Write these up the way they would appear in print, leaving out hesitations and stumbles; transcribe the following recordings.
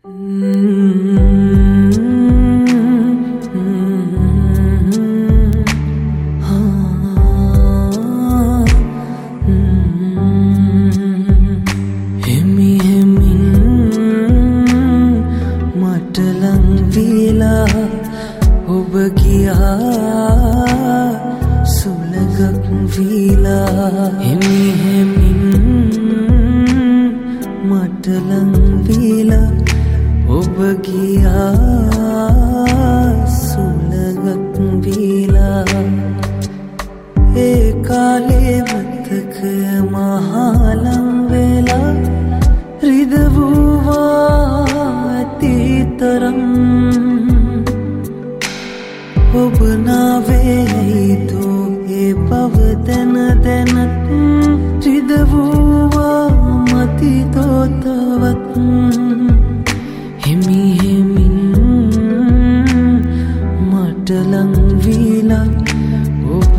ඔබ ගියා සුළඟක් වීලා හිමි හිමින් මට ලං වීලා ඔබ ගියා සුළඟක් වීලා ඒ කාලේ මතකය මහලම් වෙලා රිදවුවා ඇතිතරම් ඔබ නාවේතු ඒ බව දැන දැනත් රිදවුවා මති තෝතවත් හිමි හිමින් මට ලං වීලා ඔබ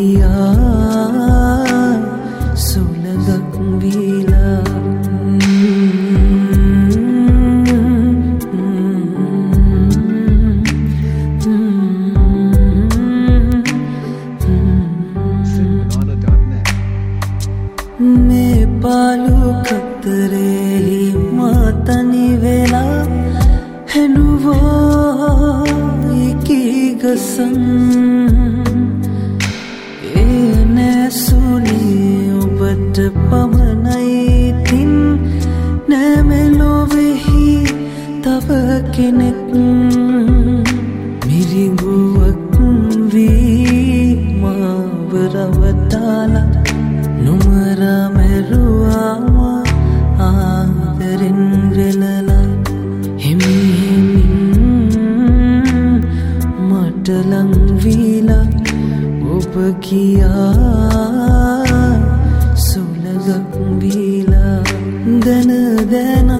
ගියා සුළඟක් වීලා මේ පාලු කතරේ මාතනි වෙලා හැනුවා එකී ගසන් ඒ නැසුනේ ඔබට පමණයි තින් නැමෙලොවෙහි තව කෙනෙක් මිරිඟුවක් වී මාව රවටාලා නුමරා මෙරුවා ආදරෙන් වෙලලා හිමි හිමින් මට ලං වීලා ඔබ ගියා සුළඟක් වීලා දන දන